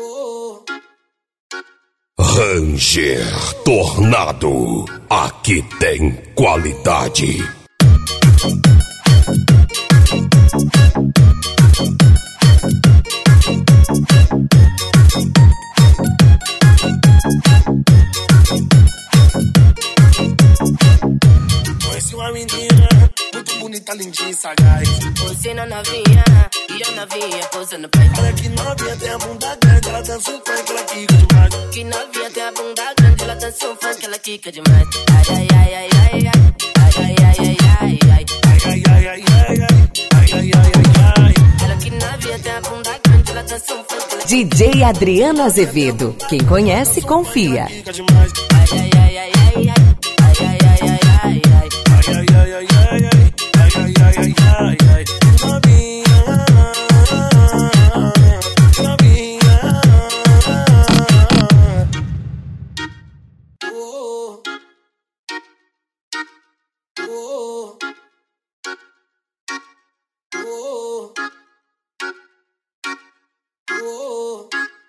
Ranger Tornado, aqui tem qualidade. Conheci uma menina muito bonita, lindinha e sagaz. Você na novinha e eu novinha posando pra Olha que novinha tem a bunda grande, ela dança um funk, ela quica demais. Que novinha tem a bunda grande, ela dança um funk, ela quica demais. Ai, ai, ai, ai, ai, ai, ai, ai, ai, ai, ai, ai, ai, ai, ai, ai, ai, ai, ai, ai. Ela que novinha tem a bunda grande, ela dança um funk, ela DJ Adriano Azevedo, quem conhece confia. Quica demais. ai, ai, ai, ai, ai, ai, ai, ai, ai, ai, ai. Ai, ai, ai, ai, ai, ai, ai, ai, ai, ai, ai. Novinha, novinha. Oh, oh, oh, oh.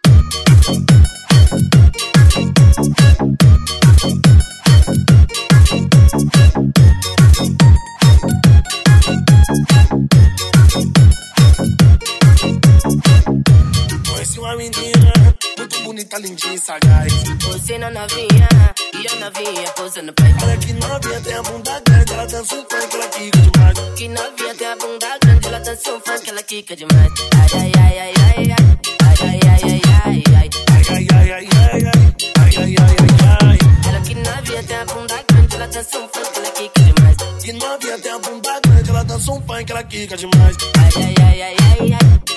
Conheci uma menina muito bonita, lindinha e sagaz. Você na novinha e eu novinha posando pra Olha que novinha tem a bunda grande, ela dança um funk, ela quica demais. Que novinha tem a bunda grande, ela dança um funk, ela quica demais. Ai, ai, ai, ai, ai, ai, ai, ai, ai, ai, ai. Ai, ai, ai, ai, ai, ai, ai, ai, ai, ai. Ela que novinha tem a bunda grande, ela dança um funk, ela quica demais. Que novinha tem a bunda grande, ela dança um funk, ela quica demais. Ai, ai, ai, ai, ai, ai.